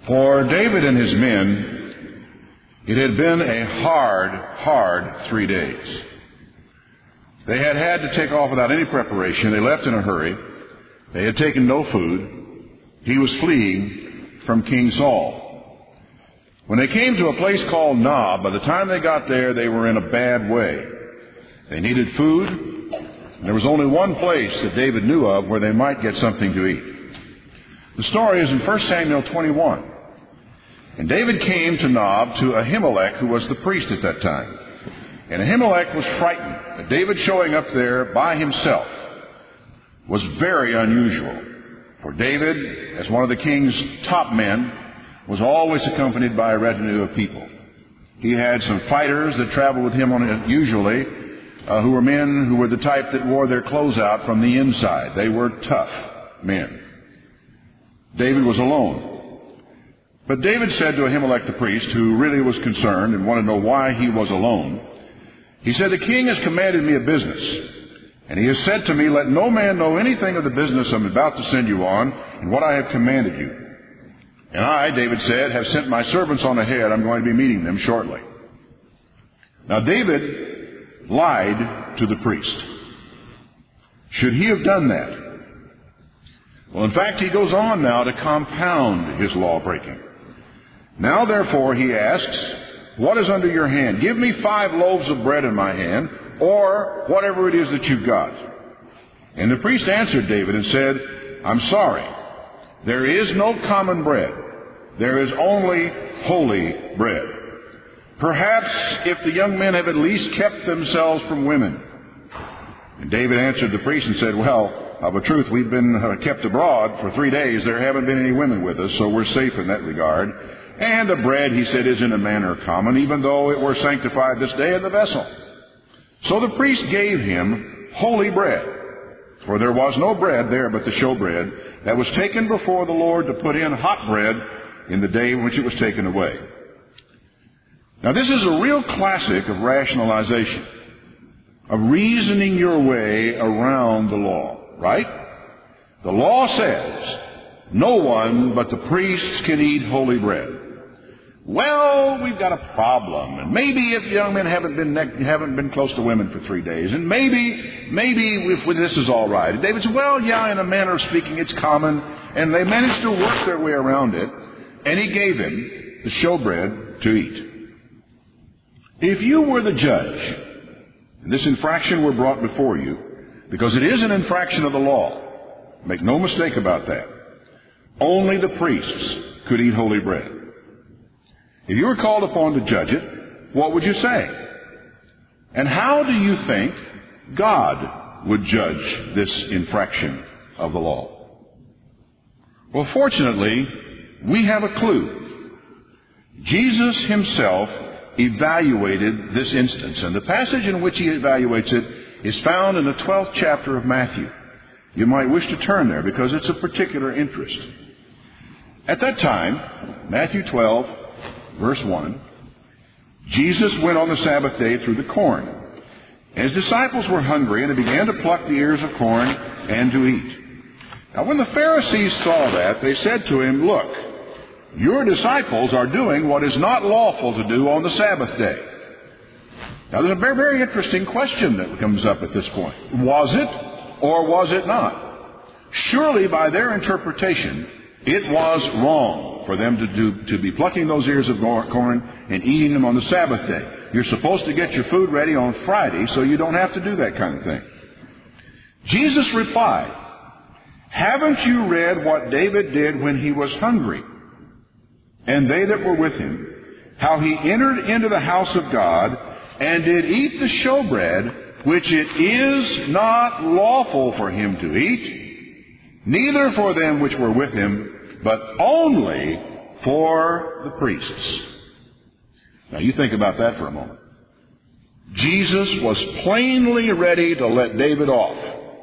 For David and his men, it had been a hard 3 days. They had had to take off without any preparation. They left in a hurry. They had taken no food. He was fleeing from King Saul. When they came to a place called Nob, by the time they got there, they were in a bad way. They needed food, and there was only one place that David knew of where they might get something to eat. The story is in 1 Samuel 21. And David came to Nob to Ahimelech, who was the priest at that time. And Ahimelech was frightened that David showing up there by himself was very unusual. For David, as one of the king's top men, was always accompanied by a retinue of people. He had some fighters that traveled with him usually, who were men who were the type that wore their clothes out from the inside. They were tough men. David was alone. But David said to Ahimelech the priest, who really was concerned and wanted to know why he was alone, he said, "The king has commanded me a business, and he has said to me, 'Let no man know anything of the business I'm about to send you on and what I have commanded you.' And I," David said, "have sent my servants on ahead. I'm going to be meeting them shortly." Now David lied to the priest. Should he have done that? Well, in fact, he goes on now to compound his law-breaking. "Now, therefore," he asks, "what is under your hand? Give me 5 loaves of bread in my hand, or whatever it is that you've got." And the priest answered David and said, "I'm sorry. There is no common bread. There is only holy bread. Perhaps if the young men have at least kept themselves from women." And David answered the priest and said, "Well, of a truth, we've been kept abroad for 3 days. There haven't been any women with us, so we're safe in that regard. And the bread," he said, "is in a manner common, even though it were sanctified this day in the vessel." So the priest gave him holy bread, for there was no bread there but the showbread that was taken before the Lord to put in hot bread in the day in which it was taken away. Now this is a real classic of rationalization, of reasoning your way around the law, right? The law says no one but the priests can eat holy bread. Well, we've got a problem, and maybe if young men haven't been close to women for 3 days, and maybe if this is all right. And David said, "Well, yeah, in a manner of speaking, it's common," and they managed to work their way around it, and he gave him the showbread to eat. If you were the judge, and this infraction were brought before you, because it is an infraction of the law, make no mistake about that, only the priests could eat holy bread. If you were called upon to judge it, what would you say? And how do you think God would judge this infraction of the law? Well, fortunately, we have a clue. Jesus himself evaluated this instance, and the passage in which he evaluates it is found in the 12th chapter of Matthew. You might wish to turn there because it's of particular interest. At that time, Matthew 12, verse 1, Jesus went on the Sabbath day through the corn. His disciples were hungry, and they began to pluck the ears of corn and to eat. Now when the Pharisees saw that, they said to him, "Look, your disciples are doing what is not lawful to do on the Sabbath day." Now there's a very, very interesting question that comes up at this point. Was it or was it not? Surely by their interpretation, it was wrong for them to be plucking those ears of corn and eating them on the Sabbath day. You're supposed to get your food ready on Friday, so you don't have to do that kind of thing. Jesus replied, "Haven't you read what David did when he was hungry, and they that were with him, how he entered into the house of God and did eat the showbread, which it is not lawful for him to eat, neither for them which were with him, but only for the priests." Now you think about that for a moment. Jesus was plainly ready to let David off.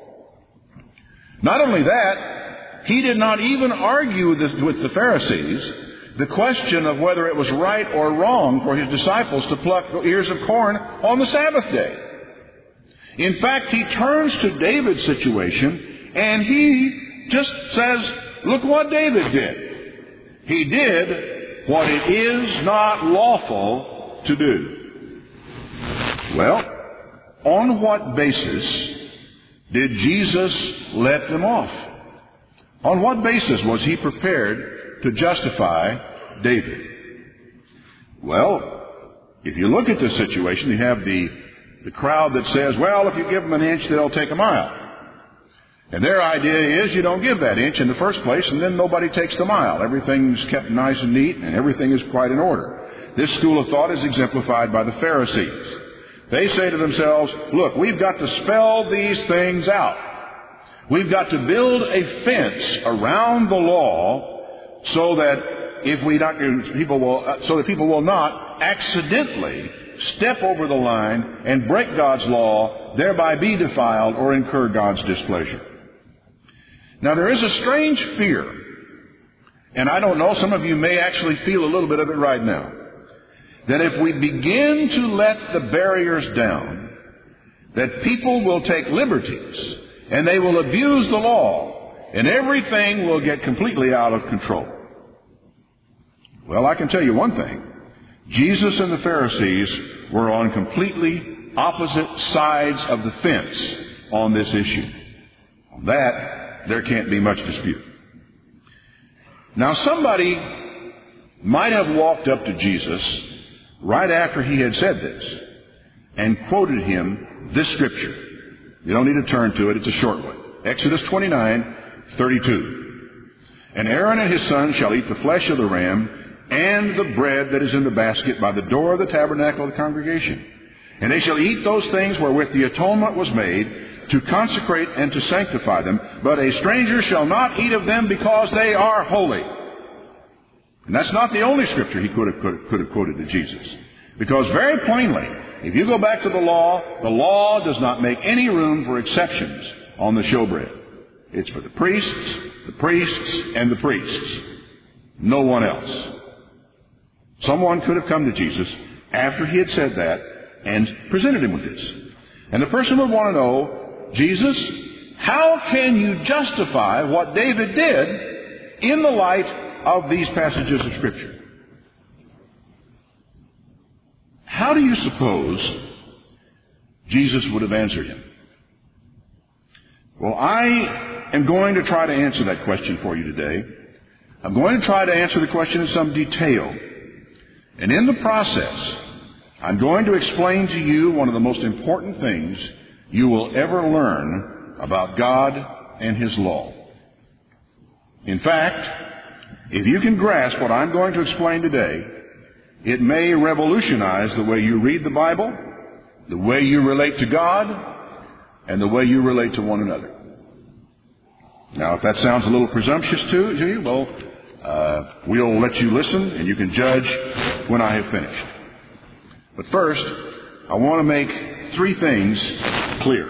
Not only that, he did not even argue with the Pharisees the question of whether it was right or wrong for his disciples to pluck ears of corn on the Sabbath day. In fact, he turns to David's situation and he just says, "Look what David did. He did what it is not lawful to do. Well, on what basis did Jesus let them off? On what basis was he prepared to justify David? Well, if you look at this situation, you have the crowd that says, well, if you give them an inch, they'll take a mile. And their idea is you don't give that inch in the first place, and then nobody takes the mile. Everything's kept nice and neat, and everything is quite in order. This school of thought is exemplified by the Pharisees. They say to themselves, look, we've got to spell these things out. We've got to build a fence around the law so that people will not accidentally step over the line and break God's law, thereby be defiled or incur God's displeasure. Now, there is a strange fear, and I don't know, some of you may actually feel a little bit of it right now, that if we begin to let the barriers down, that people will take liberties and they will abuse the law and everything will get completely out of control. Well, I can tell you one thing. Jesus and the Pharisees were on completely opposite sides of the fence on this issue. On that, there can't be much dispute. Now, somebody might have walked up to Jesus right after he had said this and quoted him this scripture. You don't need to turn to it. It's a short one. Exodus 29:32. And Aaron and his sons shall eat the flesh of the ram and the bread that is in the basket by the door of the tabernacle of the congregation. And they shall eat those things wherewith the atonement was made, to consecrate and to sanctify them. But a stranger shall not eat of them, because they are holy. And that's not the only scripture he could have quoted to Jesus. Because very plainly, if you go back to the law does not make any room for exceptions on the showbread. It's for the priests, and the priests. No one else. Someone could have come to Jesus after he had said that and presented him with this. And the person would want to know, Jesus, how can you justify what David did in the light of these passages of Scripture? How do you suppose Jesus would have answered him? Well, I am going to try to answer that question for you today. I'm going to try to answer the question in some detail. And in the process, I'm going to explain to you one of the most important things you will ever learn about God and His law. In fact, if you can grasp what I'm going to explain today, it may revolutionize the way you read the Bible, the way you relate to God, and the way you relate to one another. Now, if that sounds a little presumptuous to you, well, we'll let you listen, and you can judge when I have finished. But first, I want to make three things clear.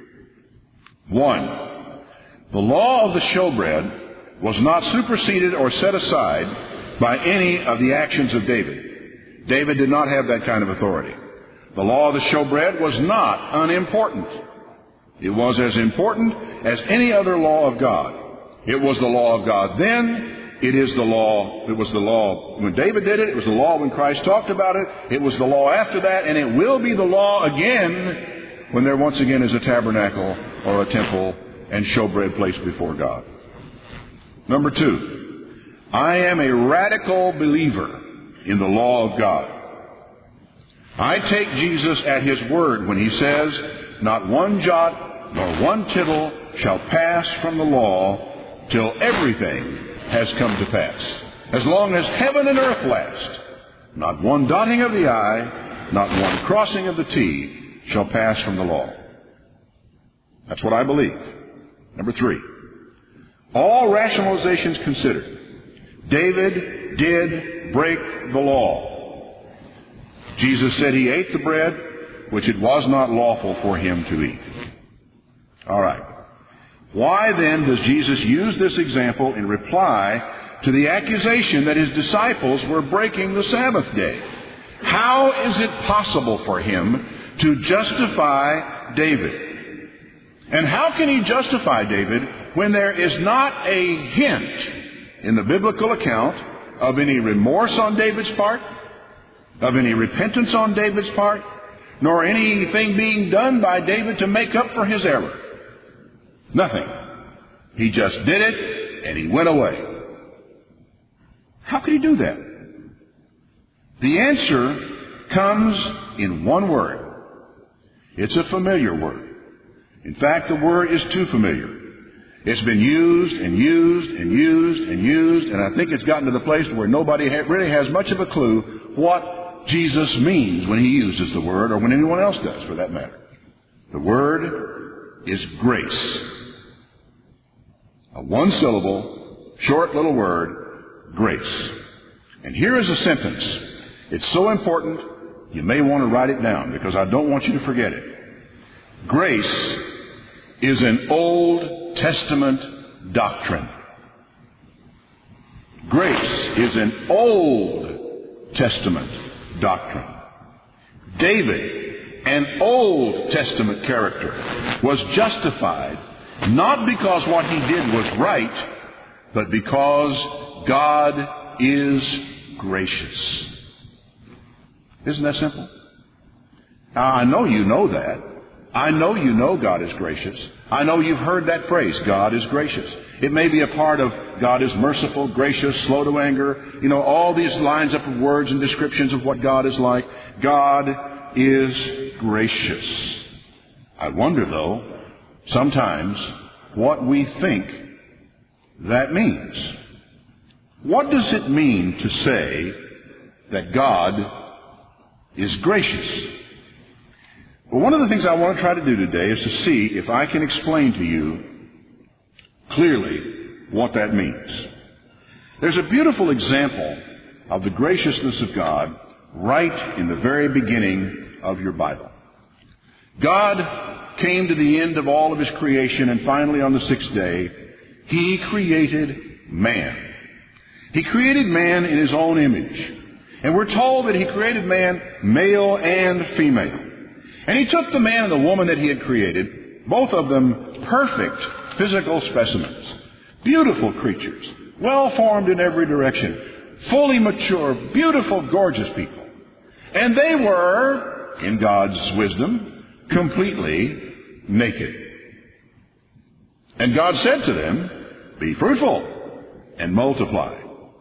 One, the law of the showbread was not superseded or set aside by any of the actions of David. David did not have that kind of authority. The law of the showbread was not unimportant. It was as important as any other law of God. It was the law of God then. It was the law when David did it. It was the law when Christ talked about it. It was the law after that. And it will be the law again when there once again is a tabernacle or a temple and showbread placed before God. Number two, I am a radical believer in the law of God. I take Jesus at His word when He says, not one jot nor one tittle shall pass from the law till everything has come to pass. As long as heaven and earth last, not one dotting of the I, not one crossing of the T shall pass from the law. That's what I believe. Number three, all rationalizations considered, David did break the law. Jesus said He ate the bread which it was not lawful for Him to eat. All right. Why then does Jesus use this example in reply to the accusation that His disciples were breaking the Sabbath day? How is it possible for Him to justify David? And how can He justify David when there is not a hint in the biblical account of any remorse on David's part, of any repentance on David's part, nor anything being done by David to make up for his error. Nothing. He just did it, and he went away. How could he do that? The answer comes in one word. It's a familiar word. In fact, the word is too familiar. It's been used and used and used and used, and I think it's gotten to the place where nobody really has much of a clue what Jesus means when he uses the word, or when anyone else does, for that matter. The word is grace. A one-syllable, short little word, grace. And here is a sentence. It's so important, you may want to write it down, because I don't want you to forget it. Grace is an Old Testament doctrine. Grace is an Old Testament doctrine. David, an Old Testament character, was justified not because what he did was right, but because God is gracious. Isn't that simple? Now, I know you know that. I know you know God is gracious. I know you've heard that phrase, God is gracious. It may be a part of God is merciful, gracious, slow to anger. You know, all these lines up of words and descriptions of what God is like. God is gracious. I wonder, though, sometimes what we think that means. What does it mean to say that God is gracious? Well, one of the things I want to try to do today is to see if I can explain to you clearly what that means. There's a beautiful example of the graciousness of God right in the very beginning of your Bible. God came to the end of all of His creation, and finally on the sixth day, He created man. He created man in His own image. And we're told that He created man male and female. And He took the man and the woman that He had created, both of them perfect physical specimens, beautiful creatures, well-formed in every direction, fully mature, beautiful, gorgeous people. And they were, in God's wisdom, completely naked. And God said to them, "Be fruitful and multiply."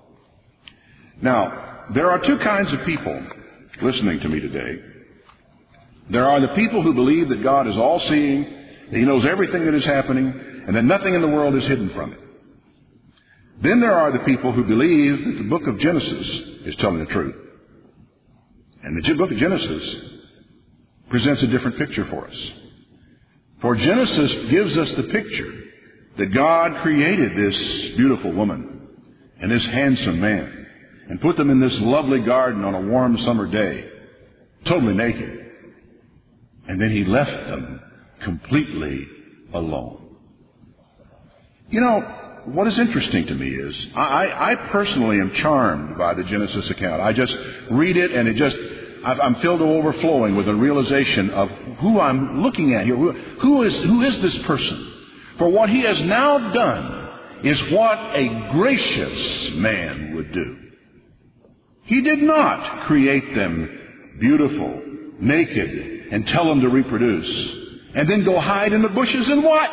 Now, there are two kinds of people listening to me today. There are the people who believe that God is all-seeing, that He knows everything that is happening, and that nothing in the world is hidden from Him. Then there are the people who believe that the book of Genesis is telling the truth. And the book of Genesis presents a different picture for us. For Genesis gives us the picture that God created this beautiful woman and this handsome man and put them in this lovely garden on a warm summer day, totally naked. And then He left them completely alone. You know, what is interesting to me is, I personally am charmed by the Genesis account. I just read it, and I'm filled to overflowing with a realization of who I'm looking at here. Who is this person? For what He has now done is what a gracious man would do. He did not create them beautiful, naked, and tell them to reproduce, and then go hide in the bushes and watch.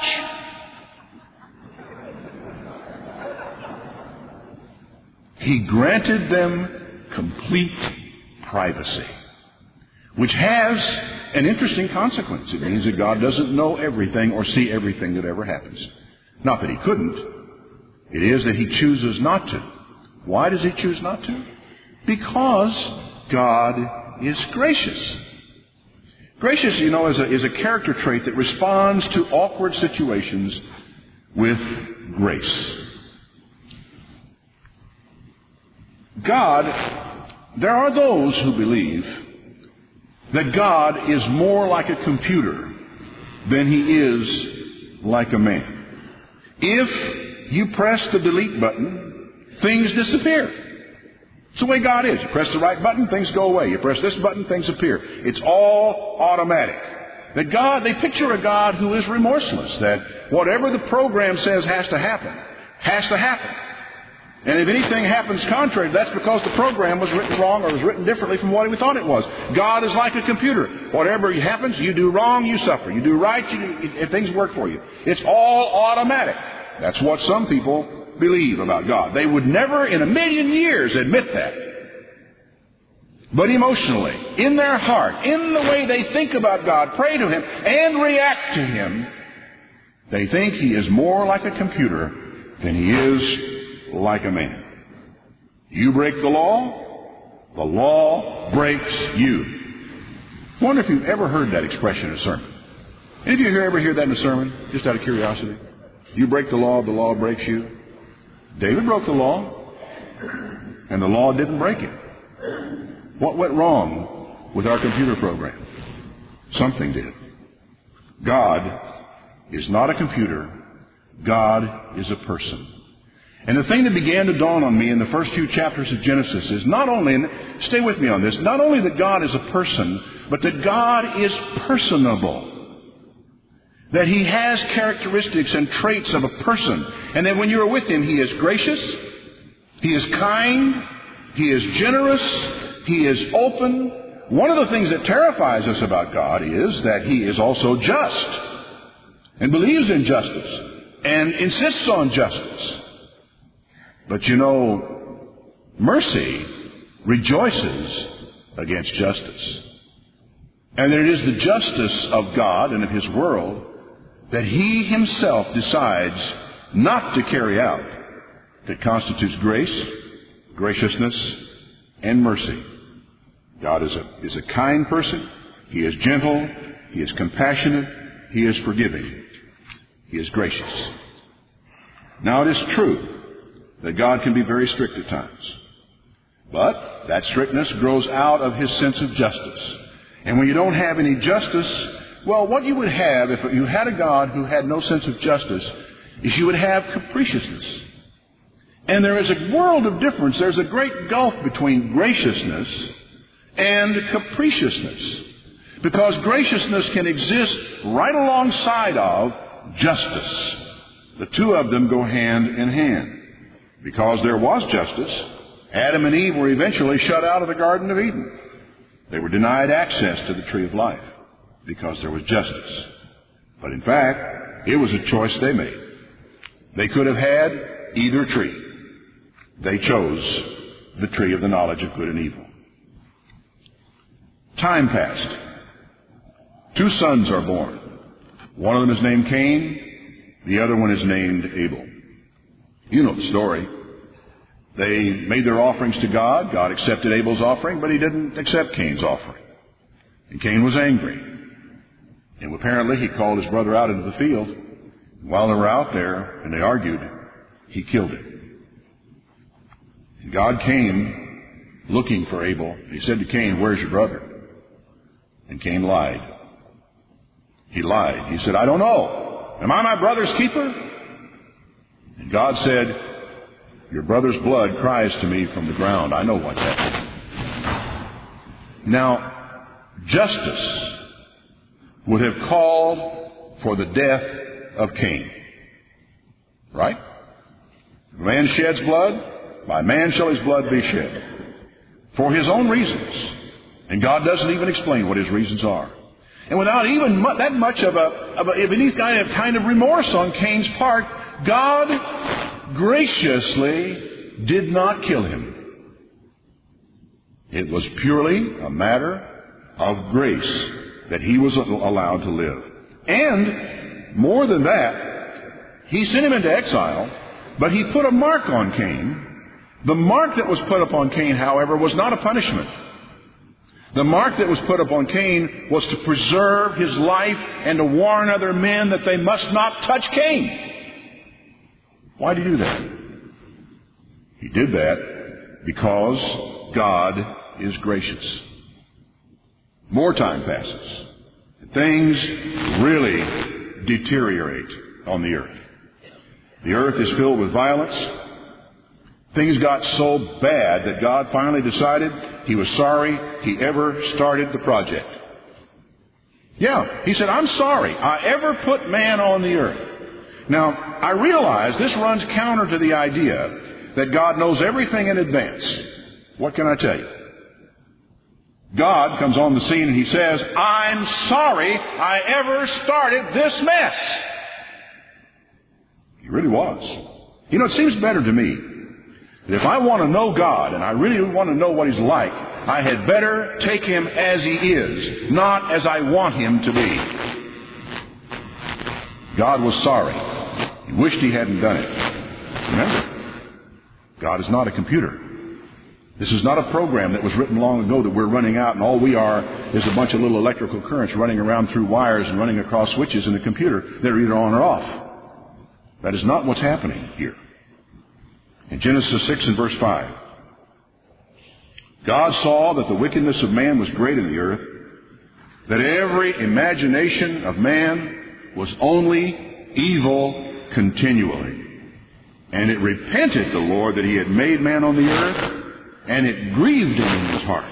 He granted them complete privacy, which has an interesting consequence. It means that God doesn't know everything or see everything that ever happens. Not that He couldn't. It is that He chooses not to. Why does He choose not to? Because God is gracious. Gracious, you know, is a character trait that responds to awkward situations with grace. There are those who believe that God is more like a computer than He is like a man. If you press the delete button, things disappear. It's the way God is. You press the right button, things go away. You press this button, things appear. It's all automatic. They picture a God who is remorseless, that whatever the program says has to happen, has to happen. And if anything happens contrary, that's because the program was written wrong or was written differently from what we thought it was. God is like a computer. Whatever happens, you do wrong, you suffer. You do right, things work for you. It's all automatic. That's what some people believe about God. They would never in a million years admit that. But emotionally, in their heart, in the way they think about God, pray to Him, and react to Him, they think He is more like a computer than He is like a man. You break the law breaks you. I wonder if you've ever heard that expression in a sermon. Any of you ever hear that in a sermon, just out of curiosity? You break the law breaks you. David broke the law, and the law didn't break him. What went wrong with our computer program? Something did. God is not a computer. God is a person. And the thing that began to dawn on me in the first few chapters of Genesis is not only, and stay with me on this, not only that God is a person, but that God is personable. That He has characteristics and traits of a person. And that when you're with Him, He is gracious, He is kind, He is generous, He is open. One of the things that terrifies us about God is that He is also just and believes in justice and insists on justice. But you know, mercy rejoices against justice. And it is the justice of God and of His world that He Himself decides not to carry out that constitutes grace, graciousness, and mercy. God is a kind person. He is gentle. He is compassionate. He is forgiving. He is gracious. Now it is true that God can be very strict at times. But that strictness grows out of His sense of justice. And when you don't have any justice, well, what you would have if you had a God who had no sense of justice is you would have capriciousness. And there is a world of difference. There's a great gulf between graciousness and capriciousness. Because graciousness can exist right alongside of justice. The two of them go hand in hand. Because there was justice, Adam and Eve were eventually shut out of the Garden of Eden. They were denied access to the tree of life because there was justice. But in fact, it was a choice they made. They could have had either tree. They chose the tree of the knowledge of good and evil. Time passed. 2 sons are born. One of them is named Cain. The other one is named Abel. You know the story. They made their offerings to God. God accepted Abel's offering, but He didn't accept Cain's offering. And Cain was angry. And apparently he called his brother out into the field. While they were out there and they argued, he killed him. And God came looking for Abel. He said to Cain, "Where's your brother?" And Cain lied. He lied. He said, "I don't know. Am I my brother's keeper?" And God said, "Your brother's blood cries to me from the ground. I know what's happening." Now, justice would have called for the death of Cain. Right? If a man sheds blood, by man shall his blood be shed. For his own reasons. And God doesn't even explain what His reasons are. And without even that much of any kind of remorse on Cain's part, God graciously did not kill him. It was purely a matter of grace that he was allowed to live. And more than that, He sent him into exile, but He put a mark on Cain. The mark that was put upon Cain, however, was not a punishment. The mark that was put upon Cain was to preserve his life and to warn other men that they must not touch Cain. Why did He do that? He did that because God is gracious. More time passes. Things really deteriorate on the earth. The earth is filled with violence. Things got so bad that God finally decided He was sorry He ever started the project. Yeah, He said, "I'm sorry I ever put man on the earth." Now, I realize this runs counter to the idea that God knows everything in advance, what can I tell you? God comes on the scene and He says, I'm sorry I ever started this mess. He really was. You know, it seems better to me that if I want to know God and I really want to know what He's like, I had better take Him as He is, not as I want Him to be. God was sorry. He wished He hadn't done it. Remember, God is not a computer. This is not a program that was written long ago that we're running out and all we are is a bunch of little electrical currents running around through wires and running across switches in a computer that are either on or off. That is not what's happening here. In Genesis 6 and verse 5, God saw that the wickedness of man was great in the earth, that every imagination of man was only evil continually. And it repented the Lord that He had made man on the earth, and it grieved Him in His heart.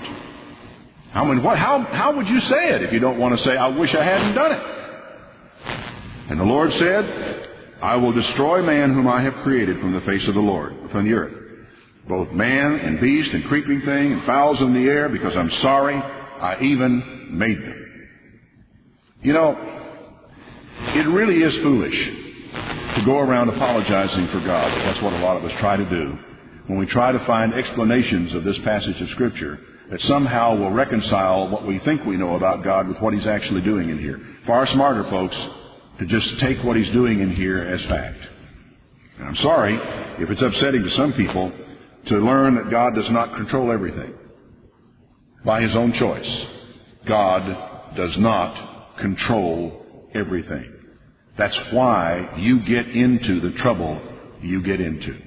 How would you say it if you don't want to say, I wish I hadn't done it? And the Lord said, I will destroy man whom I have created from the face of the Lord, from the earth, both man and beast and creeping thing and fowls in the air, because I'm sorry I even made them. You know, it really is foolish to go around apologizing for God. That's what a lot of us try to do when we try to find explanations of this passage of Scripture that somehow will reconcile what we think we know about God with what He's actually doing in here. Far smarter, folks, to just take what He's doing in here as fact. And I'm sorry if it's upsetting to some people to learn that God does not control everything by His own choice. God does not control everything. That's why you get into the trouble you get into.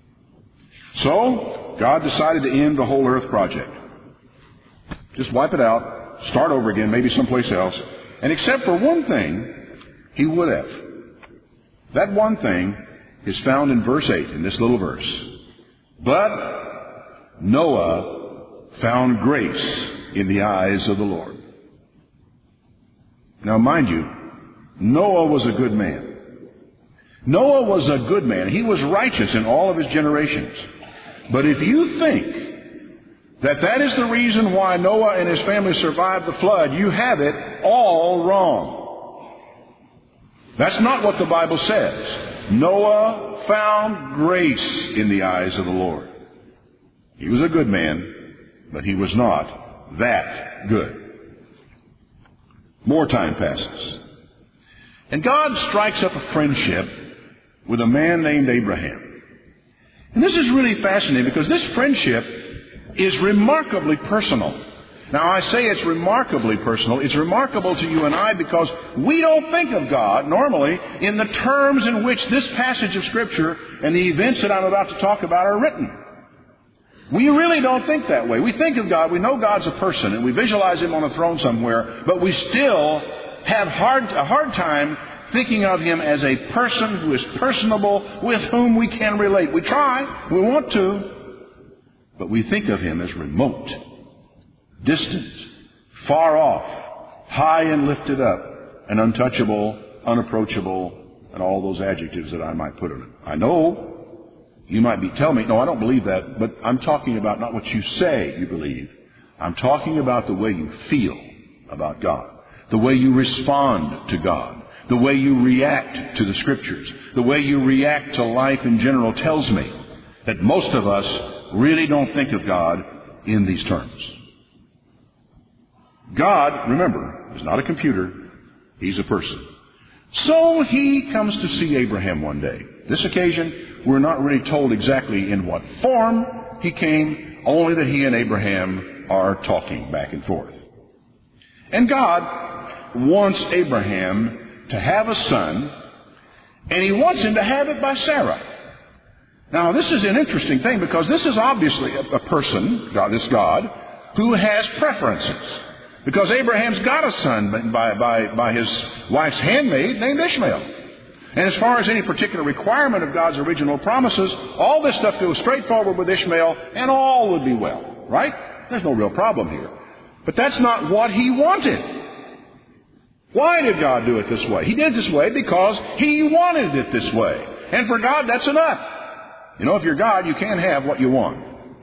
So, God decided to end the whole earth project. Just wipe it out, start over again, maybe someplace else. And except for one thing, He would have. That one thing is found in verse 8, in this little verse. But Noah found grace in the eyes of the Lord. Now, mind you, Noah was a good man. Noah was a good man. He was righteous in all of his generations. But if you think that that is the reason why Noah and his family survived the flood, you have it all wrong. That's not what the Bible says. Noah found grace in the eyes of the Lord. He was a good man, but he was not that good. More time passes. And God strikes up a friendship with a man named Abraham. And this is really fascinating because this friendship is remarkably personal. Now, I say it's remarkably personal. It's remarkable to you and I because we don't think of God normally in the terms in which this passage of Scripture and the events that I'm about to talk about are written. We really don't think that way. We think of God, we know God's a person, and we visualize Him on a throne somewhere, but we still have a hard time thinking of Him as a person who is personable, with whom we can relate. We try, we want to, but we think of Him as remote, distant, far off, high and lifted up, and untouchable, unapproachable, and all those adjectives that I might put on it. I know you might be telling me, no, I don't believe that, but I'm talking about not what you say you believe. I'm talking about the way you feel about God, the way you respond to God. The way you react to the Scriptures, the way you react to life in general tells me that most of us really don't think of God in these terms. God, remember, is not a computer. He's a person. So He comes to see Abraham one day. This occasion, we're not really told exactly in what form He came, only that He and Abraham are talking back and forth. And God wants Abraham to have a son, and He wants him to have it by Sarah. Now, this is an interesting thing because this is obviously a person, this God, who has preferences. Because Abraham's got a son by his wife's handmaid named Ishmael. And as far as any particular requirement of God's original promises, all this stuff goes straight forward with Ishmael, and all would be well, right? There's no real problem here. But that's not what He wanted. Why did God do it this way? He did it this way because He wanted it this way. And for God, that's enough. You know, if you're God, you can't have what you want.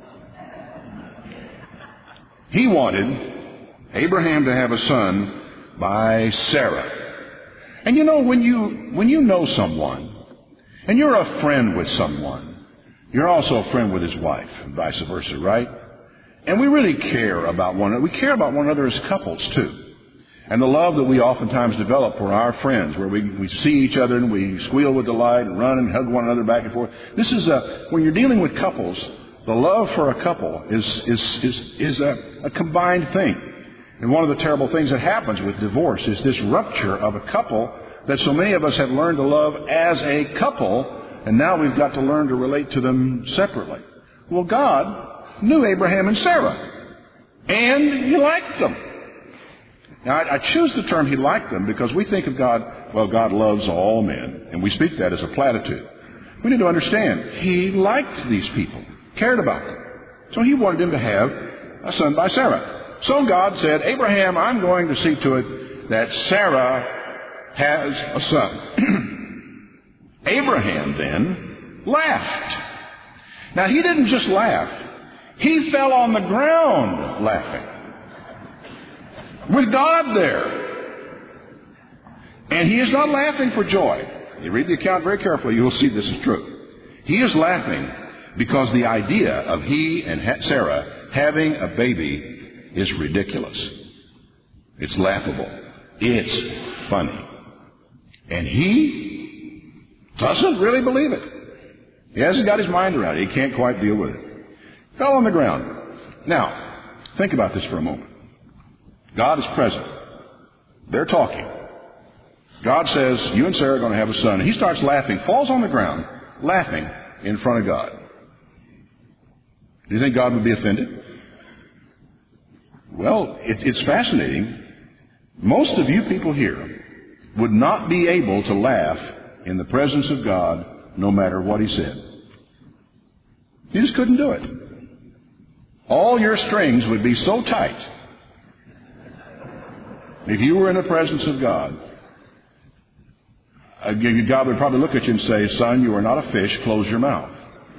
He wanted Abraham to have a son by Sarah. And you know, when you know someone, and you're a friend with someone, you're also a friend with his wife, and vice versa, right? And we really care about one another. We care about one another as couples, too. And the love that we oftentimes develop for our friends, where we see each other and we squeal with delight and run and hug one another back and forth. This is when you're dealing with couples, the love for a couple is a combined thing. And one of the terrible things that happens with divorce is this rupture of a couple that so many of us have learned to love as a couple, and now we've got to learn to relate to them separately. Well, God knew Abraham and Sarah, and He liked them. Now, I choose the term He liked them because we think of God, well, God loves all men, and we speak that as a platitude. We need to understand, He liked these people, cared about them. So He wanted them to have a son by Sarah. So God said, Abraham, I'm going to see to it that Sarah has a son. Abraham then laughed. Now, he didn't just laugh. He fell on the ground laughing, with God there. And he is not laughing for joy. You read the account very carefully, you will see this is true. He is laughing because the idea of he and Sarah having a baby is ridiculous. It's laughable. It's funny. And he doesn't really believe it. He hasn't got his mind around it. He can't quite deal with it. Fell on the ground. Now, think about this for a moment. God is present. They're talking. God says, you and Sarah are going to have a son. And he starts laughing, falls on the ground, laughing in front of God. Do you think God would be offended? Well, it's fascinating. Most of you people here would not be able to laugh in the presence of God no matter what He said. You just couldn't do it. All your strings would be so tight. If you were in the presence of God, God would probably look at you and say, son, you are not a fish, close your mouth.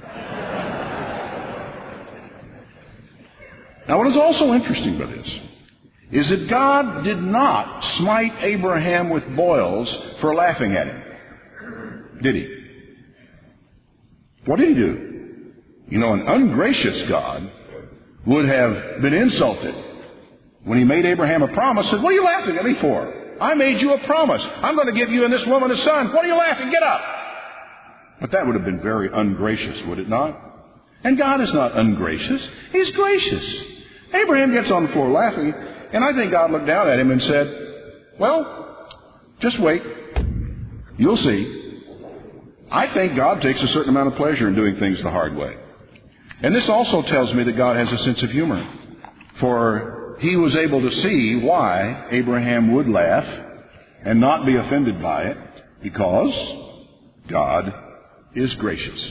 Now, what is also interesting about this is that God did not smite Abraham with boils for laughing at him. Did He? What did He do? You know, an ungracious God would have been insulted when He made Abraham a promise. Said, what are you laughing at me for? I made you a promise. I'm going to give you and this woman a son. What are you laughing? Get up. But that would have been very ungracious, would it not? And God is not ungracious. He's gracious. Abraham gets on the floor laughing, and I think God looked down at him and said, well, just wait. You'll see. I think God takes a certain amount of pleasure in doing things the hard way. And this also tells me that God has a sense of humor. For He was able to see why Abraham would laugh and not be offended by it, because God is gracious.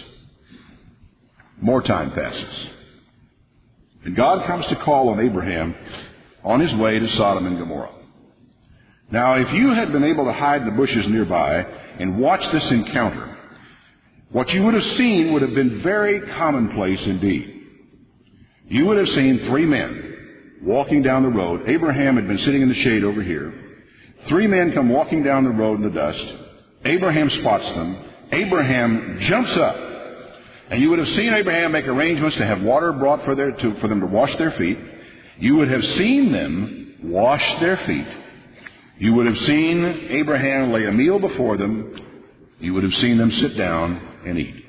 More time passes. And God comes to call on Abraham on his way to Sodom and Gomorrah. Now, if you had been able to hide in the bushes nearby and watch this encounter, what you would have seen would have been very commonplace indeed. You would have seen three men walking down the road. Abraham had been sitting in the shade over here. Three men come walking down the road in the dust. Abraham spots them. Abraham jumps up. And you would have seen Abraham make arrangements to have water brought for them to wash their feet. You would have seen them wash their feet. You would have seen Abraham lay a meal before them. You would have seen them sit down and eat.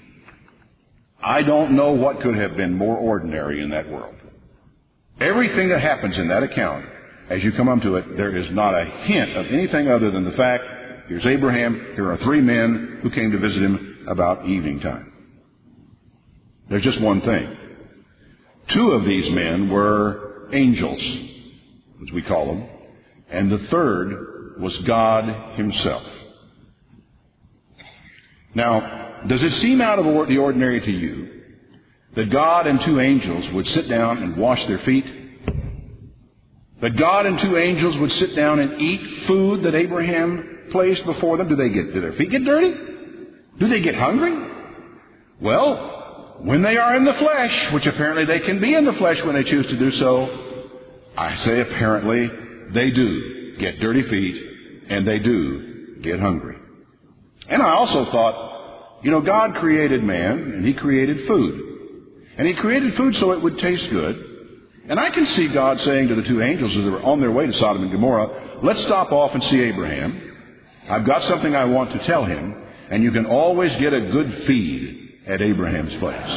I don't know what could have been more ordinary in that world. Everything that happens in that account, as you come up to it, there is not a hint of anything other than the fact, here's Abraham, here are three men who came to visit him about evening time. There's just one thing. Two of these men were angels, as we call them, and the third was God Himself. Now, does it seem out of the ordinary to you that God and two angels would sit down and wash their feet? That God and two angels would sit down and eat food that Abraham placed before them? Do their feet get dirty? Do they get hungry? Well, when they are in the flesh, which apparently they can be in the flesh when they choose to do so, I say apparently, they do get dirty feet and they do get hungry. And I also thought, God created man and He created food. And He created food so it would taste good. And I can see God saying to the two angels as they were on their way to Sodom and Gomorrah, let's stop off and see Abraham. I've got something I want to tell him, and you can always get a good feed at Abraham's place.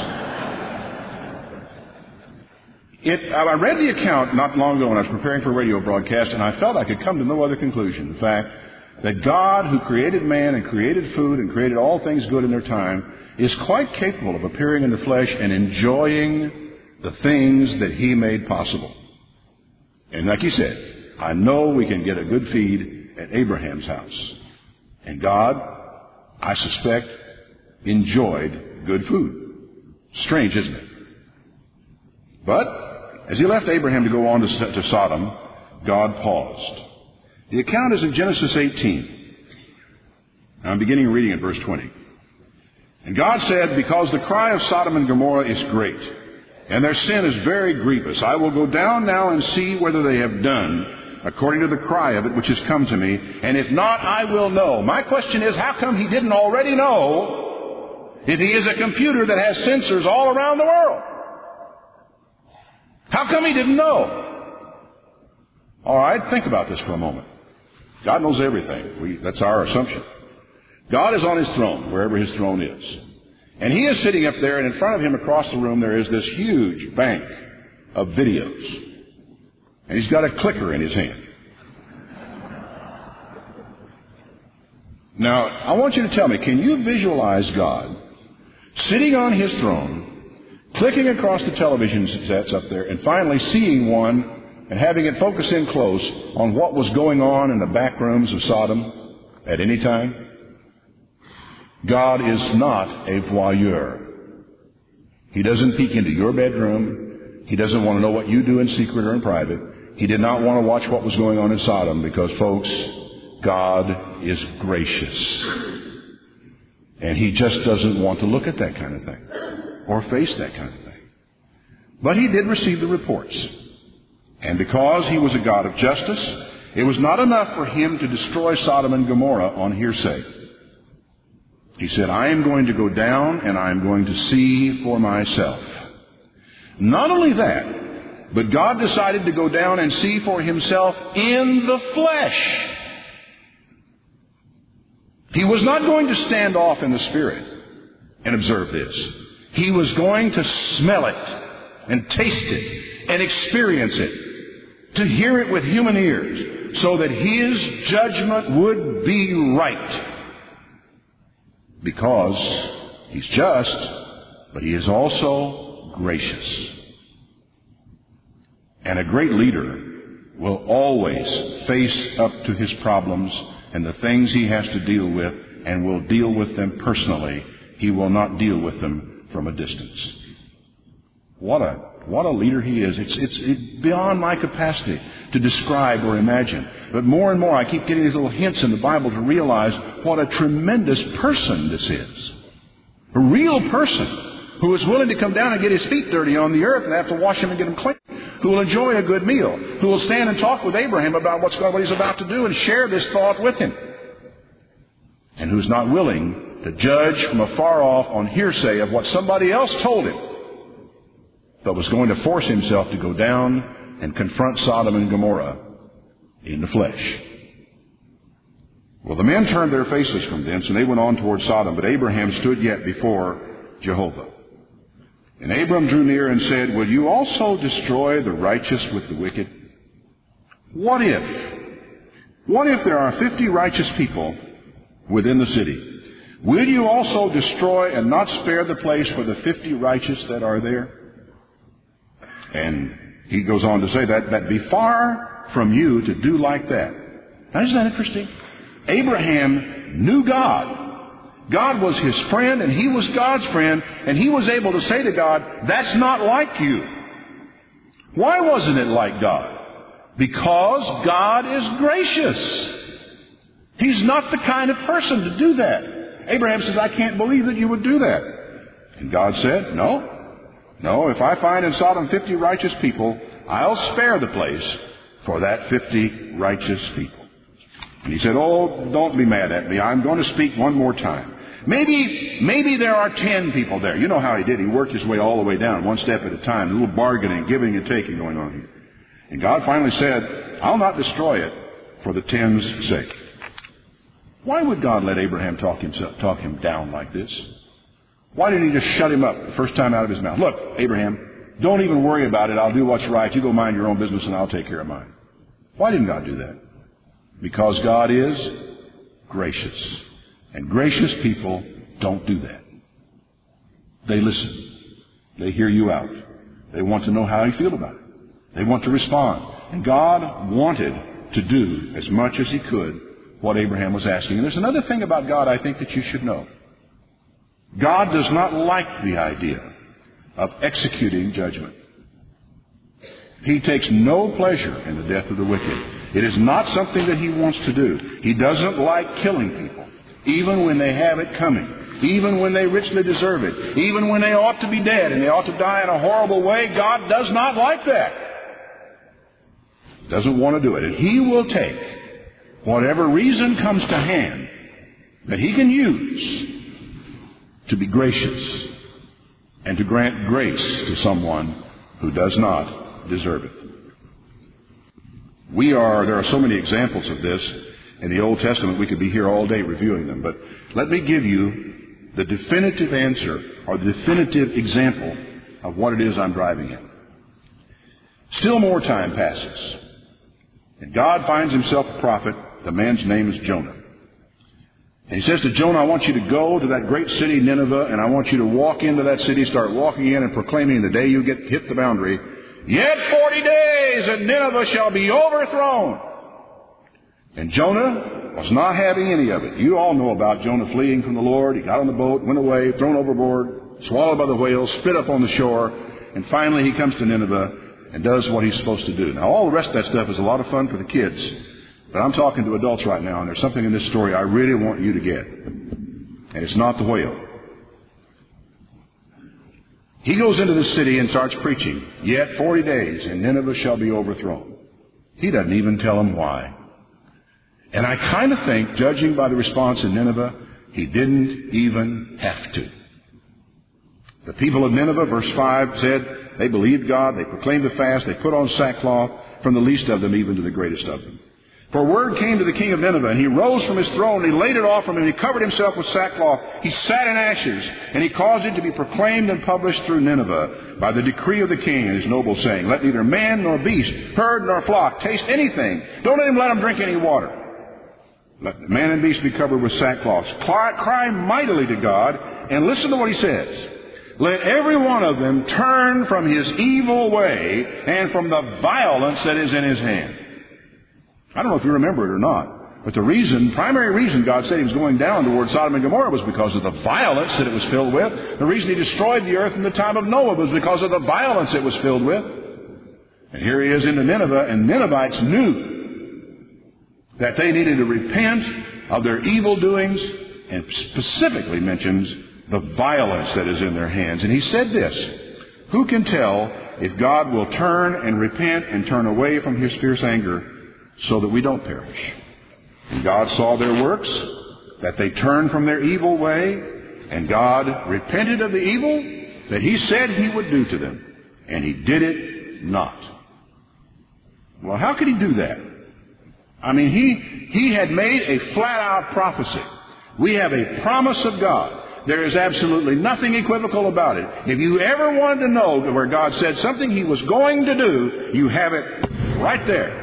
I read the account not long ago when I was preparing for a radio broadcast, and I felt I could come to no other conclusion. The fact that God, who created man and created food and created all things good in their time, is quite capable of appearing in the flesh and enjoying the things that He made possible. And like He said, I know we can get a good feed at Abraham's house. And God, I suspect, enjoyed good food. Strange, isn't it? But as He left Abraham to go on to Sodom, God paused. The account is in Genesis 18. I'm beginning reading at verse 20. And God said, because the cry of Sodom and Gomorrah is great, and their sin is very grievous, I will go down now and see whether they have done according to the cry of it which has come to me, and if not, I will know. My question is, how come He didn't already know if He is a computer that has sensors all around the world? How come He didn't know? All right, think about this for a moment. God knows everything. That's our assumption. God is on His throne, wherever His throne is. And He is sitting up there, and in front of Him across the room there is this huge bank of videos. And He's got a clicker in His hand. Now, I want you to tell me, can you visualize God sitting on His throne, clicking across the television sets up there, and finally seeing one and having it focus in close on what was going on in the back rooms of Sodom at any time? God is not a voyeur. He doesn't peek into your bedroom. He doesn't want to know what you do in secret or in private. He did not want to watch what was going on in Sodom because, folks, God is gracious. And He just doesn't want to look at that kind of thing or face that kind of thing. But He did receive the reports. And because He was a God of justice, it was not enough for Him to destroy Sodom and Gomorrah on hearsay. He said, I am going to go down and I am going to see for myself. Not only that, but God decided to go down and see for Himself in the flesh. He was not going to stand off in the Spirit and observe this. He was going to smell it and taste it and experience it, to hear it with human ears, so that His judgment would be right. Because He's just, but He is also gracious. And a great leader will always face up to his problems and the things he has to deal with, and will deal with them personally. He will not deal with them from a distance. What a leader he is. It's beyond my capacity to describe or imagine. But more and more I keep getting these little hints in the Bible to realize what a tremendous person this is. A real person who is willing to come down and get his feet dirty on the earth and have to wash them and get them clean. Who will enjoy a good meal. Who will stand and talk with Abraham about what he's about to do and share this thought with him. And who's not willing to judge from afar off on hearsay of what somebody else told him, but was going to force himself to go down and confront Sodom and Gomorrah in the flesh. Well, the men turned their faces from thence, and they went on toward Sodom, but Abraham stood yet before Jehovah. And Abram drew near and said, will you also destroy the righteous with the wicked? What if there are 50 righteous people within the city? Will you also destroy and not spare the place for the 50 righteous that are there? And he goes on to say that be far from you to do like that. Now, isn't that interesting? Abraham knew God. God was his friend, and he was God's friend, and he was able to say to God, that's not like you. Why wasn't it like God? Because God is gracious. He's not the kind of person to do that. Abraham says, I can't believe that you would do that. And God said, no, if I find in Sodom 50 righteous people, I'll spare the place for that 50 righteous people. And he said, oh, don't be mad at me. I'm going to speak one more time. Maybe there are 10 people there. You know how he did. He worked his way all the way down, one step at a time, a little bargaining, giving and taking going on here. And God finally said, I'll not destroy it for the 10's sake. Why would God let Abraham talk him down like this? Why didn't he just shut him up the first time out of his mouth? Look, Abraham, don't even worry about it. I'll do what's right. You go mind your own business and I'll take care of mine. Why didn't God do that? Because God is gracious. And gracious people don't do that. They listen. They hear you out. They want to know how you feel about it. They want to respond. And God wanted to do as much as he could what Abraham was asking. And there's another thing about God I think that you should know. God does not like the idea of executing judgment. He takes no pleasure in the death of the wicked. It is not something that he wants to do. He doesn't like killing people, even when they have it coming, even when they richly deserve it, even when they ought to be dead and they ought to die in a horrible way. God does not like that. Doesn't want to do it. And he will take whatever reason comes to hand that he can use to be gracious and to grant grace to someone who does not deserve it. There are so many examples of this in the Old Testament. We could be here all day reviewing them, but let me give you the definitive answer or the definitive example of what it is I'm driving at. Still more time passes, and God finds himself a prophet. The man's name is Jonah. And he says to Jonah, I want you to go to that great city, Nineveh, and I want you to walk into that city, start walking in and proclaiming the day you hit the boundary, yet 40 days and Nineveh shall be overthrown. And Jonah was not having any of it. You all know about Jonah fleeing from the Lord. He got on the boat, went away, thrown overboard, swallowed by the whales, spit up on the shore, and finally he comes to Nineveh and does what he's supposed to do. Now, all the rest of that stuff is a lot of fun for the kids. But I'm talking to adults right now, and there's something in this story I really want you to get. And it's not the whale. He goes into the city and starts preaching, yet 40 days, and Nineveh shall be overthrown. He doesn't even tell them why. And I kind of think, judging by the response in Nineveh, he didn't even have to. The people of Nineveh, verse 5, said they believed God, they proclaimed the fast, they put on sackcloth, from the least of them even to the greatest of them. For word came to the king of Nineveh, and he rose from his throne, and he laid it off from him, and he covered himself with sackcloth. He sat in ashes, and he caused it to be proclaimed and published through Nineveh by the decree of the king and his nobles, saying, let neither man nor beast, herd nor flock taste anything. Don't even let them drink any water. Let man and beast be covered with sackcloth. Cry mightily to God, and listen to what he says. Let every one of them turn from his evil way and from the violence that is in his hand. I don't know if you remember it or not, but the primary reason God said he was going down towards Sodom and Gomorrah was because of the violence that it was filled with. The reason he destroyed the earth in the time of Noah was because of the violence it was filled with. And here he is into Nineveh, and Ninevites knew that they needed to repent of their evil doings, and specifically mentions the violence that is in their hands. And he said this, who can tell if God will turn and repent and turn away from his fierce anger so that we don't perish? And God saw their works, that they turned from their evil way, and God repented of the evil that he said he would do to them, and he did it not. Well, how could he do that? I mean, he had made a flat-out prophecy. We have a promise of God. There is absolutely nothing equivocal about it. If you ever wanted to know where God said something he was going to do, you have it right there.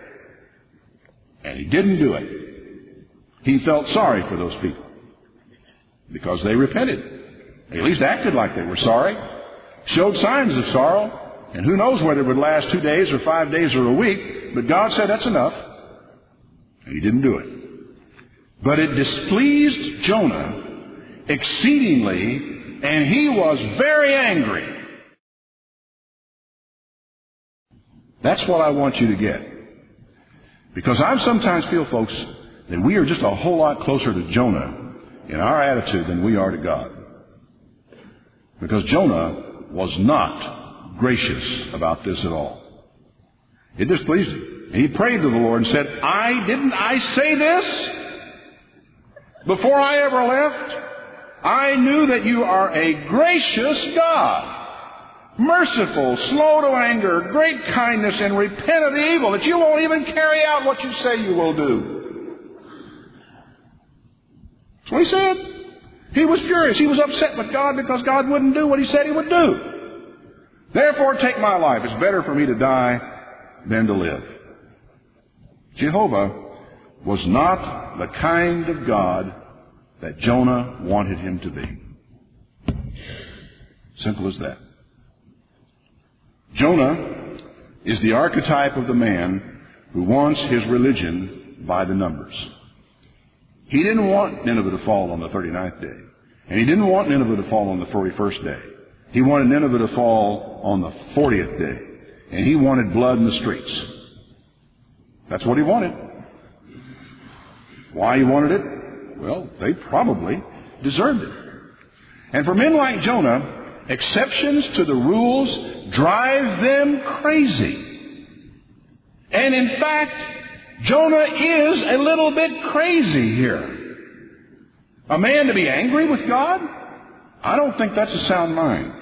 And he didn't do it. He felt sorry for those people because they repented. They at least acted like they were sorry, showed signs of sorrow, and who knows whether it would last 2 days or 5 days or a week, but God said that's enough. And he didn't do it. But it displeased Jonah exceedingly, and he was very angry. That's what I want you to get. Because I sometimes feel, folks, that we are just a whole lot closer to Jonah in our attitude than we are to God. Because Jonah was not gracious about this at all. It displeased him. He prayed to the Lord and said, Didn't I say this before I ever left? I knew that you are a gracious God, merciful, slow to anger, great kindness, and repent of the evil, that you won't even carry out what you say you will do. That's what he said. He was furious. He was upset with God because God wouldn't do what he said he would do. Therefore, take my life. It's better for me to die than to live. Jehovah was not the kind of God that Jonah wanted him to be. Simple as that. Jonah is the archetype of the man who wants his religion by the numbers. He didn't want Nineveh to fall on the 39th day. And he didn't want Nineveh to fall on the 41st day. He wanted Nineveh to fall on the 40th day. And he wanted blood in the streets. That's what he wanted. Why he wanted it? Well, they probably deserved it. And for men like Jonah, exceptions to the rules drive them crazy. And in fact, Jonah is a little bit crazy here. A man to be angry with God? I don't think that's a sound mind.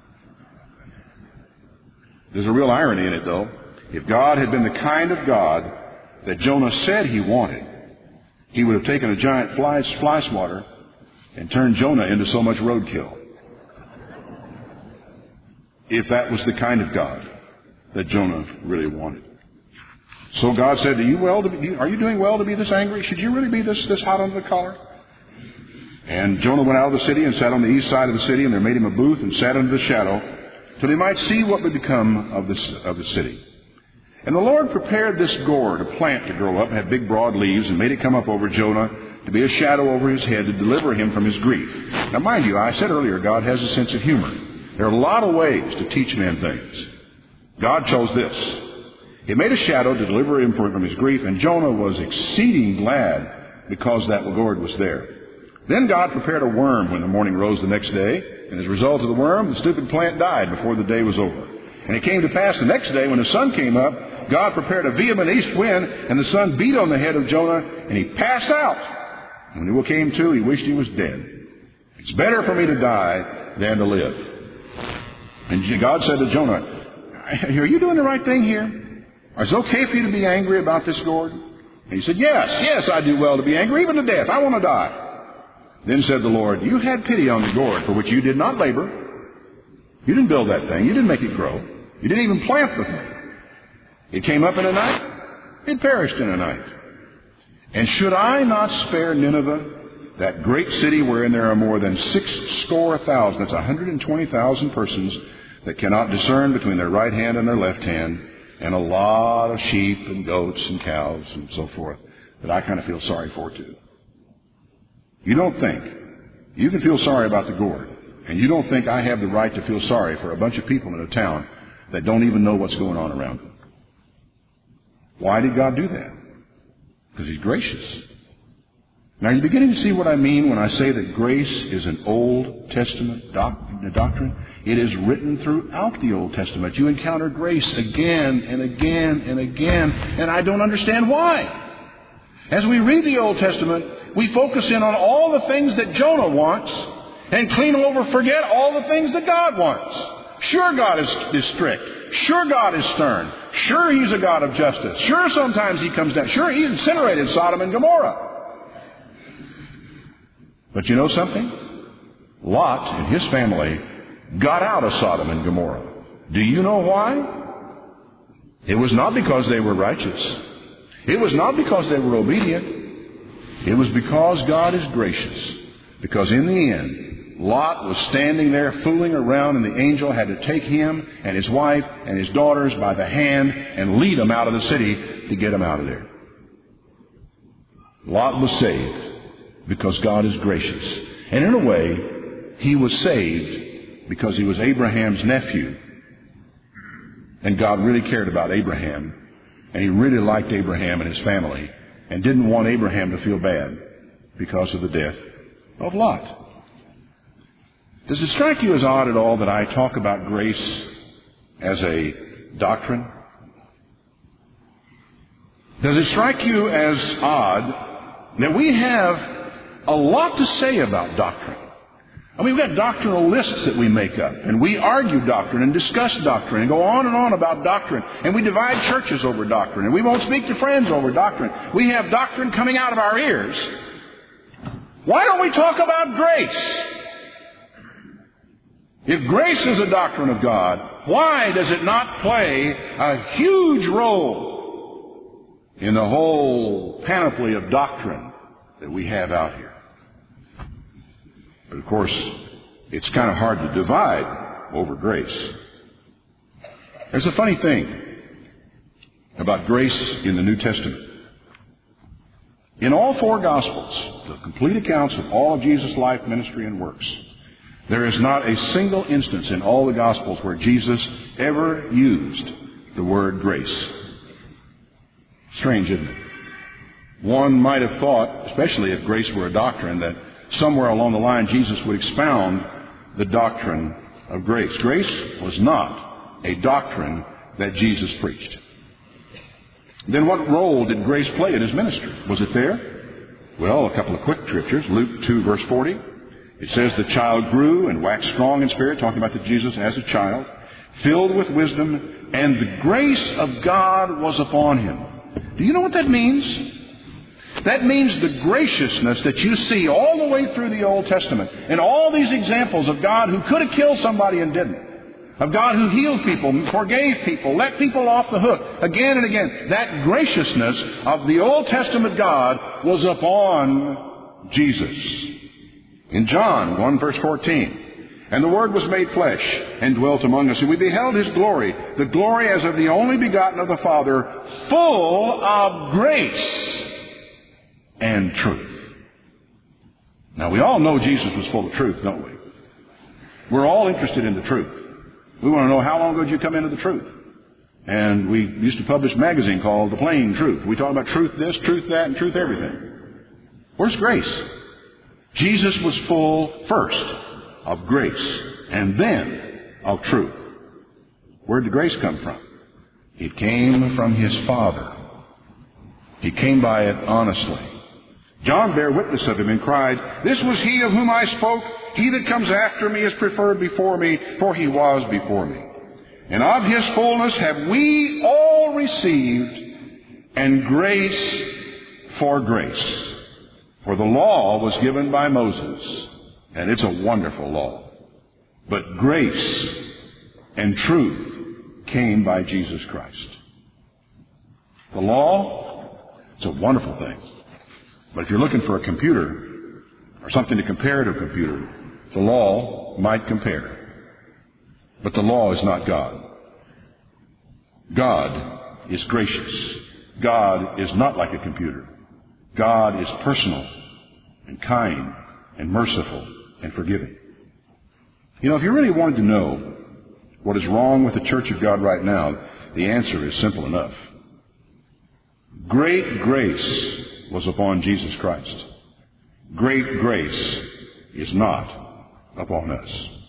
There's a real irony in it, though. If God had been the kind of God that Jonah said he wanted, he would have taken a giant fly swatter and turned Jonah into so much roadkill. If that was the kind of God that Jonah really wanted. So God said, are you doing well to be this angry? Should you really be this hot under the collar? And Jonah went out of the city and sat on the east side of the city, and there made him a booth and sat under the shadow till he might see what would become of the city. And the Lord prepared this gourd, a plant to grow up, had big broad leaves, and made it come up over Jonah to be a shadow over his head to deliver him from his grief. Now mind you, I said earlier, God has a sense of humor. There are a lot of ways to teach men things. God chose this. He made a shadow to deliver him from his grief, and Jonah was exceeding glad because that gourd was there. Then God prepared a worm when the morning rose the next day, and as a result of the worm, the stupid plant died before the day was over. And it came to pass the next day when the sun came up, God prepared a vehement east wind, and the sun beat on the head of Jonah, and he passed out. When he came to, he wished he was dead. It's better for me to die than to live. And God said to Jonah, are you doing the right thing here? Is it okay for you to be angry about this gourd? And he said, yes, I do well to be angry, even to death. I want to die. Then said the Lord, you had pity on the gourd for which you did not labor. You didn't build that thing. You didn't make it grow. You didn't even plant the thing. It came up in a night. It perished in a night. And should I not spare Nineveh, that great city wherein there are more than 600,000, that's 120,000 persons that cannot discern between their right hand and their left hand, and a lot of sheep and goats and cows and so forth that I kind of feel sorry for too. You don't think you can feel sorry about the gourd, and you don't think I have the right to feel sorry for a bunch of people in a town that don't even know what's going on around them. Why did God do that? Because He's gracious. Now, you're beginning to see what I mean when I say that grace is an Old Testament doctrine. It is written throughout the Old Testament. You encounter grace again and again and again, and I don't understand why. As we read the Old Testament, we focus in on all the things that Jonah wants and clean over, forget all the things that God wants. Sure, God is strict. Sure, God is stern. Sure, He's a God of justice. Sure, sometimes He comes down. Sure, He incinerated Sodom and Gomorrah. But you know something? Lot and his family got out of Sodom and Gomorrah. Do you know why? It was not because they were righteous. It was not because they were obedient. It was because God is gracious. Because in the end, Lot was standing there fooling around, and the angel had to take him and his wife and his daughters by the hand and lead them out of the city to get them out of there. Lot was saved because God is gracious. And in a way, he was saved because he was Abraham's nephew. And God really cared about Abraham. And He really liked Abraham and his family. And didn't want Abraham to feel bad because of the death of Lot. Does it strike you as odd at all that I talk about grace as a doctrine? Does it strike you as odd that we have a lot to say about doctrine? I mean, we've got doctrinal lists that we make up, and we argue doctrine and discuss doctrine and go on about doctrine, and we divide churches over doctrine, and we won't speak to friends over doctrine. We have doctrine coming out of our ears. Why don't we talk about grace? If grace is a doctrine of God, why does it not play a huge role in the whole panoply of doctrine that we have out here? But of course, it's kind of hard to divide over grace. There's a funny thing about grace in the New Testament. In all four Gospels, the complete accounts of all of Jesus' life, ministry, and works, there is not a single instance in all the Gospels where Jesus ever used the word grace. Strange, isn't it? One might have thought, especially if grace were a doctrine, that somewhere along the line Jesus would expound the doctrine of grace. Grace was not a doctrine that Jesus preached. Then what role did grace play in his ministry? Was it there? Well, a couple of quick scriptures. Luke 2, verse 40. It says, the child grew and waxed strong in spirit, talking about Jesus as a child, filled with wisdom, and the grace of God was upon him. Do you know what that means? That means the graciousness that you see all the way through the Old Testament, and all these examples of God who could have killed somebody and didn't. Of God who healed people, forgave people, let people off the hook again and again. That graciousness of the Old Testament God was upon Jesus. In John 1 verse 14, and the Word was made flesh and dwelt among us, and we beheld His glory, the glory as of the only begotten of the Father, full of grace and truth. Now we all know Jesus was full of truth, don't we? We're all interested in the truth. We want to know, how long ago did you come into the truth? And we used to publish a magazine called The Plain Truth. We talk about truth this, truth that, and truth everything. Where's grace? Jesus was full first of grace and then of truth. Where did the grace come from? It came from His Father. He came by it honestly. John bare witness of Him and cried, this was He of whom I spoke. He that comes after me is preferred before me, for He was before me. And of His fullness have we all received, and grace for grace. For the law was given by Moses, and it's a wonderful law. But grace and truth came by Jesus Christ. The law, it's a wonderful thing. But if you're looking for a computer, or something to compare to a computer, the law might compare. But the law is not God. God is gracious. God is not like a computer. God is personal and kind and merciful and forgiving. You know, if you really wanted to know what is wrong with the Church of God right now, the answer is simple enough. Great grace was upon Jesus Christ. Great grace is not upon us.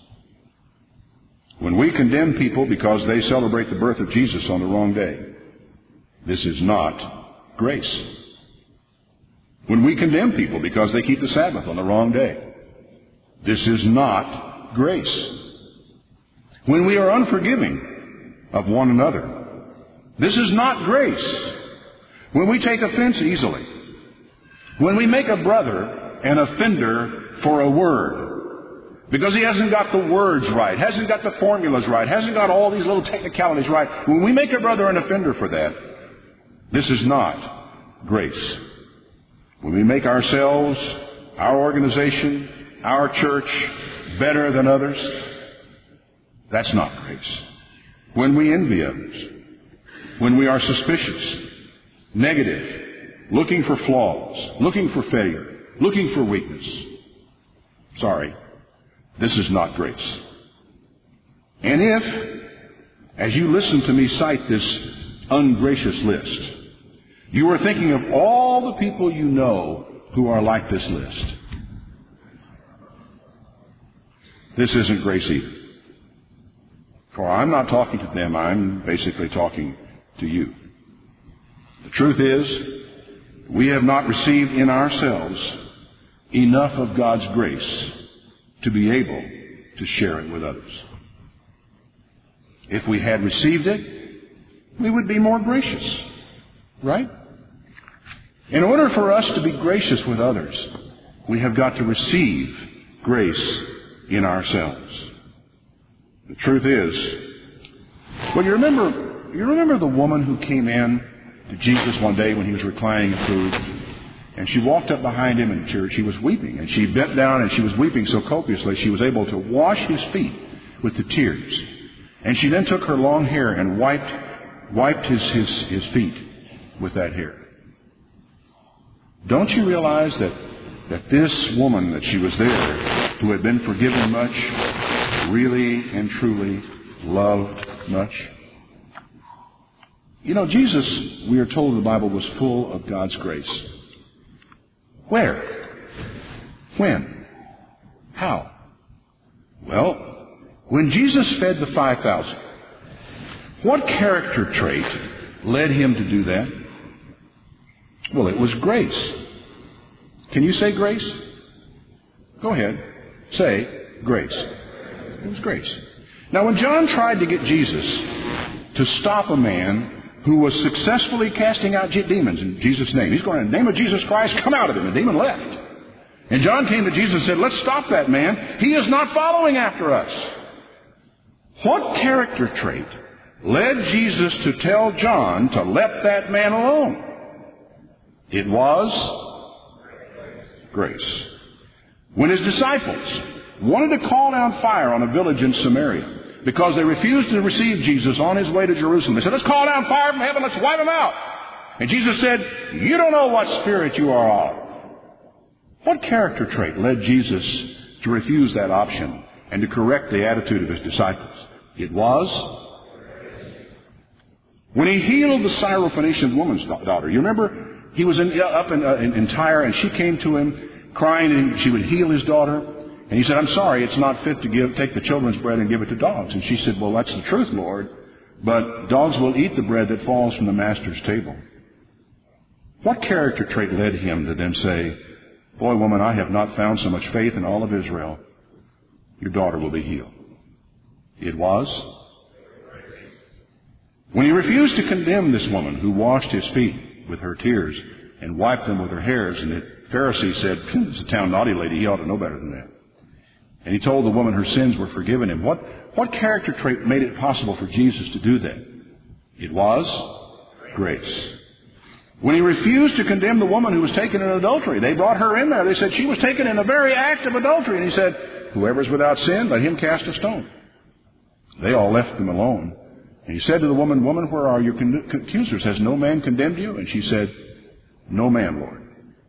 When we condemn people because they celebrate the birth of Jesus on the wrong day, this is not grace. When we condemn people because they keep the Sabbath on the wrong day, this is not grace. When we are unforgiving of one another, this is not grace. When we take offense easily, when we make a brother an offender for a word, because he hasn't got the words right, hasn't got the formulas right, hasn't got all these little technicalities right, when we make a brother an offender for that, this is not grace. When we make ourselves, our organization, our church better than others, that's not grace. When we envy others, when we are suspicious, negative, looking for flaws, looking for failure, looking for weakness, sorry, this is not grace. And if, as you listen to me cite this ungracious list, you are thinking of all the people you know who are like this list, this isn't grace either. For I'm not talking to them, I'm basically talking to you. The truth is, we have not received in ourselves enough of God's grace to be able to share it with others. If we had received it, we would be more gracious, right? In order for us to be gracious with others, we have got to receive grace in ourselves. The truth is, well, you remember the woman who came in to Jesus one day when he was reclining at food, and she walked up behind him in church. She was weeping, and she bent down and she was weeping so copiously she was able to wash his feet with the tears. And she then took her long hair and wiped his feet with that hair. Don't you realize that this woman, that she was there, who had been forgiven much, really and truly loved much? You know, Jesus, we are told in the Bible, was full of God's grace. Where? When? How? Well, when Jesus fed the 5,000, what character trait led him to do that? Well, it was grace. Can you say grace? Go ahead. Say grace. It was grace. Now, when John tried to get Jesus to stop a man who was successfully casting out demons in Jesus' name, he's going, in the name of Jesus Christ, come out of him. The demon left. And John came to Jesus and said, let's stop that man. He is not following after us. What character trait led Jesus to tell John to let that man alone? It was grace. When his disciples wanted to call down fire on a village in Samaria because they refused to receive Jesus on his way to Jerusalem, they said, let's call down fire from heaven, let's wipe them out. And Jesus said, you don't know what spirit you are of. What character trait led Jesus to refuse that option and to correct the attitude of his disciples? It was when he healed the Syrophoenician woman's daughter. You remember, he was up in Tyre, and she came to him crying, and she would heal his daughter. And he said, I'm sorry, it's not fit to take the children's bread and give it to dogs. And she said, well, that's the truth, Lord, but dogs will eat the bread that falls from the master's table. What character trait led him to then say, boy, woman, I have not found so much faith in all of Israel. Your daughter will be healed. It was when he refused to condemn this woman who washed his feet with her tears and wiped them with her hairs, and the Pharisee said, this is a town naughty lady, he ought to know better than that. And he told the woman her sins were forgiven him. What character trait made it possible for Jesus to do that? It was grace. When he refused to condemn the woman who was taken in adultery, they brought her in there. They said she was taken in the very act of adultery. And he said, whoever is without sin, let him cast a stone. They all left them alone. And he said to the woman, woman, where are your accusers? Has no man condemned you? And she said, no man, Lord.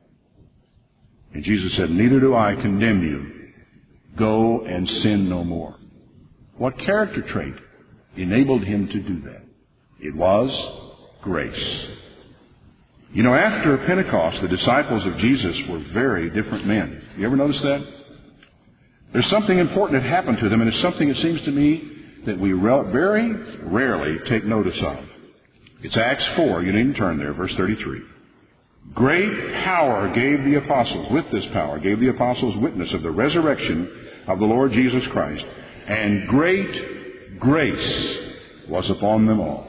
And Jesus said, neither do I condemn you. Go and sin no more. What character trait enabled him to do that? It was grace. You know, after Pentecost, the disciples of Jesus were very different men. You ever notice that? There's something important that happened to them, and it's something, it seems to me, that we very rarely take notice of. It's Acts 4. You needn't turn there, verse 33. Great power gave the apostles, with this power, gave the apostles witness of the resurrection of the Lord Jesus Christ, and great grace was upon them all.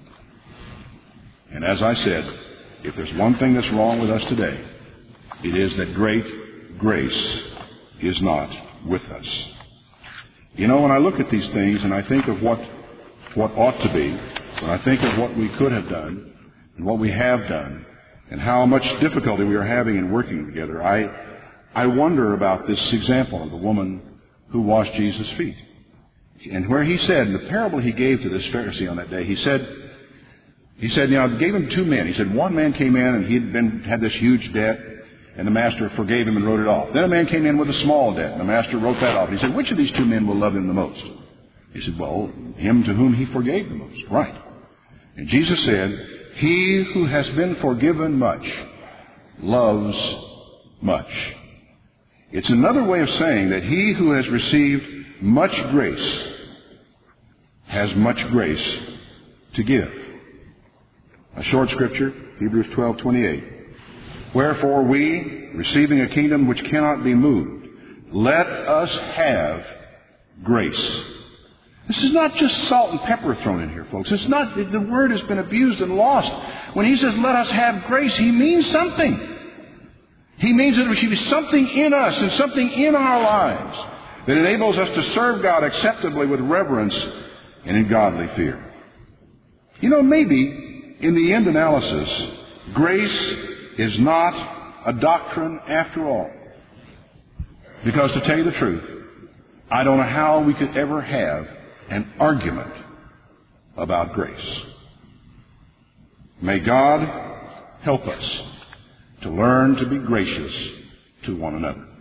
And as I said, if there's one thing that's wrong with us today, it is that great grace is not with us. You know, when I look at these things and I think of what ought to be, when I think of what we could have done and what we have done and how much difficulty we are having in working together, I wonder about this example of the woman who washed Jesus' feet. And where he said, in the parable he gave to this Pharisee on that day, he said, you know, I gave him two men. He said, one man came in and he had this huge debt, and the master forgave him and wrote it off. Then a man came in with a small debt, and the master wrote that off. He said, which of these two men will love him the most? He said, well, him to whom he forgave the most. Right. And Jesus said, he who has been forgiven much loves much. It's another way of saying that he who has received much grace has much grace to give. A short scripture, Hebrews 12:28. Wherefore we, receiving a kingdom which cannot be moved, let us have grace. This is not just salt and pepper thrown in here, folks. It's not, the word has been abused and lost. When he says let us have grace, he means something. He means that there should be something in us and something in our lives that enables us to serve God acceptably with reverence and in godly fear. You know, maybe in the end analysis, grace is not a doctrine after all. Because to tell you the truth, I don't know how we could ever have an argument about grace. May God help us to learn to be gracious to one another.